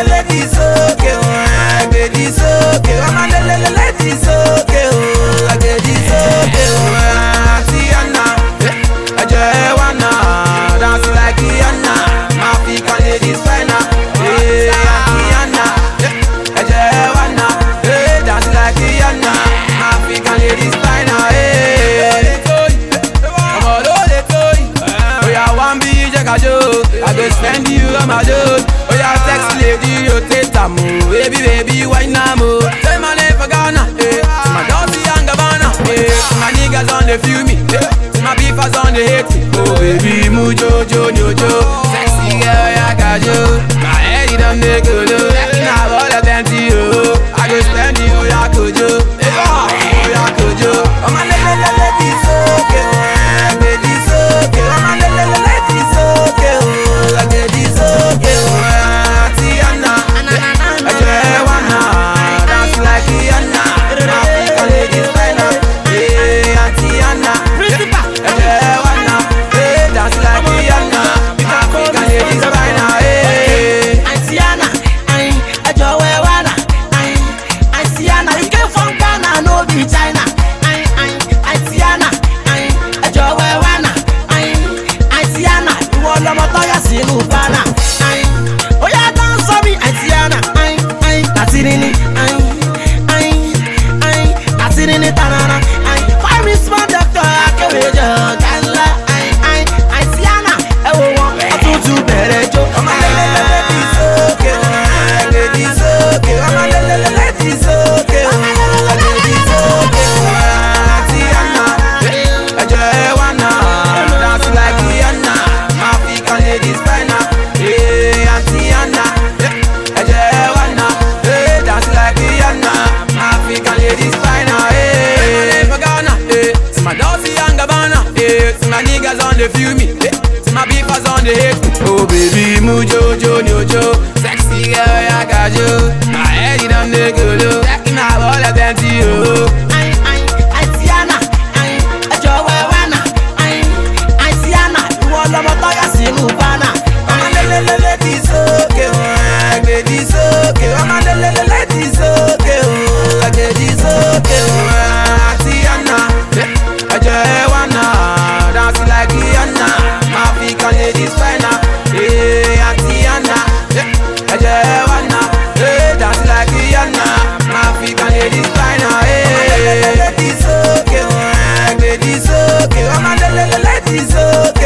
ladies okay, ladies okay, ladies okay, ladies okay. Tiana, Joanna, dance like Rihanna, African ladies finer. Tiana, Joanna, dance like Rihanna, African ladies finer. I go spend you on my dough. Oh yeah, sexy lady, you take a move. Baby, baby, why not move? Tell my name for Ghana, to my Dolce and Gabbana, to my niggas on the feel me, to my beefers on the hate me. Oh baby, mujo, jojo, sexy girl, I got you. My head, you don't make a look. Now all of them to you. I go spend you, yeah, could you? Oh yeah, could you? Oh my ladies, okay, ladies, okay, oh my ladies, okay. Ladies okay, Tiana, Joanna, dance like Rihanna, African ladies finer. Tiana, Joanna, dance like Rihanna, African ladies finer. Tiana, Joanna, Tiana, you came from Ghana, no be China. Tiana, Joanna, Tiana, you all the motoya sinu bana. Oh yeah, dance for me, Tiana. Natirini, Natirini tanana. Find me smart doctor, I can read your canla. Tiana, I will want to better joke. Oh my ladies okay, ladies okay, oh my ladies okay, ladies okay. Tiana, Joanna, dance like Rihanna, African ladies finer. Tiana, Joanna, dance like Rihanna, African ladies finer. My name for Ghana, to my Dolce and Gabbana, to my niggas on the feel me, to my beefers on the hate me. Oh baby, mujo, jojo, sexy girl, I got you. My head, you don't make a look. Now all of them to you. Tiana, Joanna, Tiana, you all the motoya sinu bana. Ladies okay, ladies okay, ladies okay, ladies okay. Tiana, Joanna, dance like Rihanna, African ladies finer. Tiana, Joanna, dance like Rihanna, African ladies finer. Ladies okay, ladies okay, ladies okay.